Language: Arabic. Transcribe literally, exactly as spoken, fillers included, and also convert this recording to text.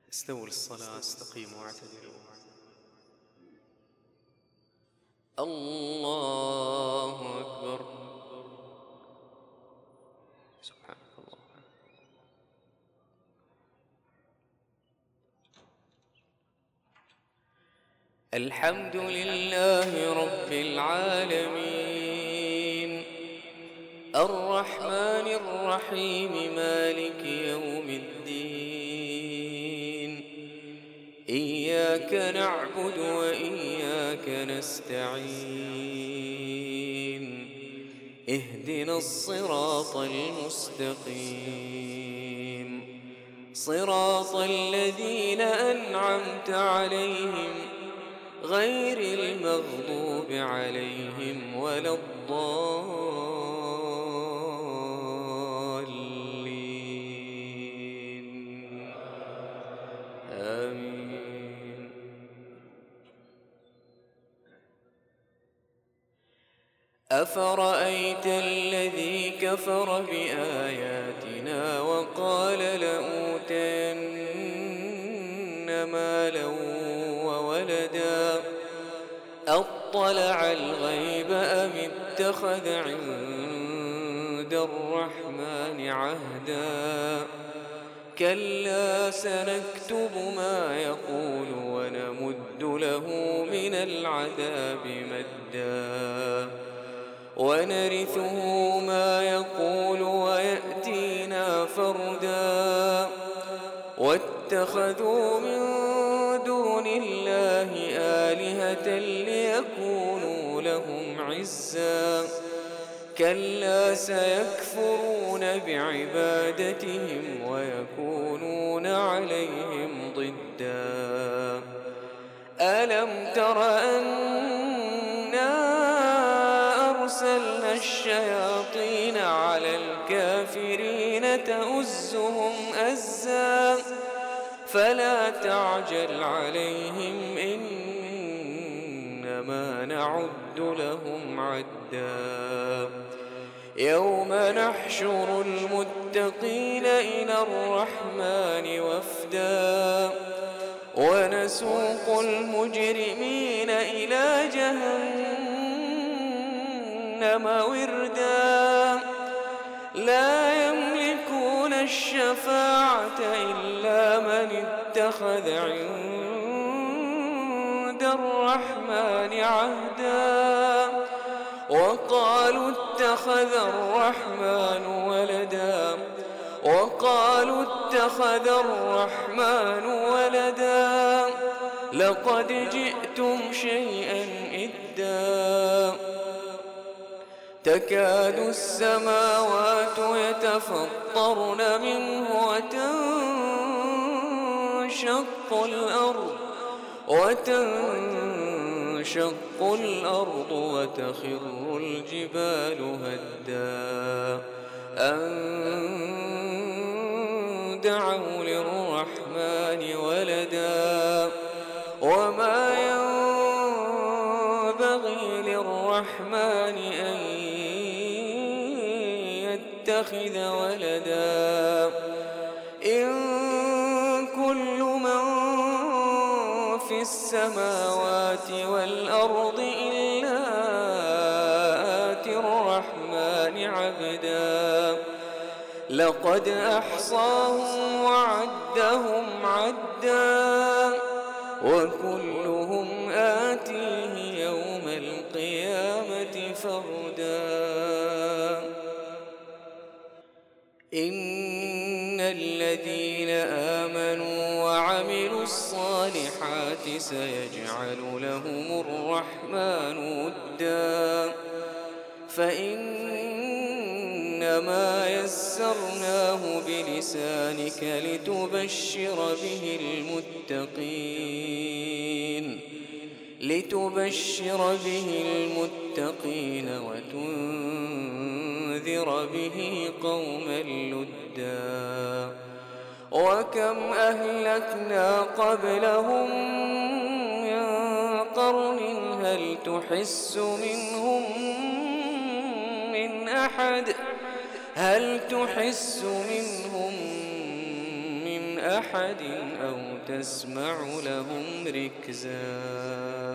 استووا للصلاة، استقيموا واعتدلوا. الله أكبر. سبحانك الله. الحمد لله رب العالمين، الرحمن الرحيم، مالك يوم الدين. إياك نعبد وإياك نستعين. اهدنا الصراط المستقيم، صراط الذين أنعمت عليهم غير المغضوب عليهم ولا الضالين. آمين. أفرأيت الذي كفر بآياتنا وقال لأوتين مالا وولدا أطلع الغيب أم اتخذ عند الرحمن عهدا؟ كلا سنكتب ما يقول ونمد له من العذاب مدا ونرثه ما يقول ويأتينا فردا. واتخذوا من دون الله آلهة ليكونوا لهم عزا. كلا سيكفرون بعبادتهم ويكونون عليهم ضدا. ألم تر أنا أرسلنا الشياطين على الكافرين تؤزهم أزا فلا تعجل عليهم إنما نعد لهم عدا. يوم نحشر المتقين إلى الرحمن وفدا ونسوق المجرمين إلى جهنم وردا. لا يملكون الشفاعة إلا من اتخذ عند الرحمن عهدا. وقالوا اتخذ الرحمن ولدا وقالوا اتخذ الرحمن ولدا لقد جئتم شيئا إدا. تكاد السماوات يتفطرن منه وتنشق الأرض وتنشق الأرض وتخر الجبال هدا أن دعوا للرحمن ولدا. وما ينبغي للرحمن أن يتخذ ولدا. إن كل من في السماوات والأرض إلا آتي الرحمن عبدا. لقد أحصاهم وعدهم عدا وكلهم آتيه يوم القيامة فردا. إن الذين آمنوا وعملوا الصالحات سيجعل لهم الرحمن ودا. فإنما يسرناه بلسانك لتبشر به المتقين لتبشر به المتقين وتنذر به قوما لدا. وكم أهلكنا قبلهم من قرن هل تحس منهم من أحد هل تحس منهم من أحد أو تسمع لهم ركزا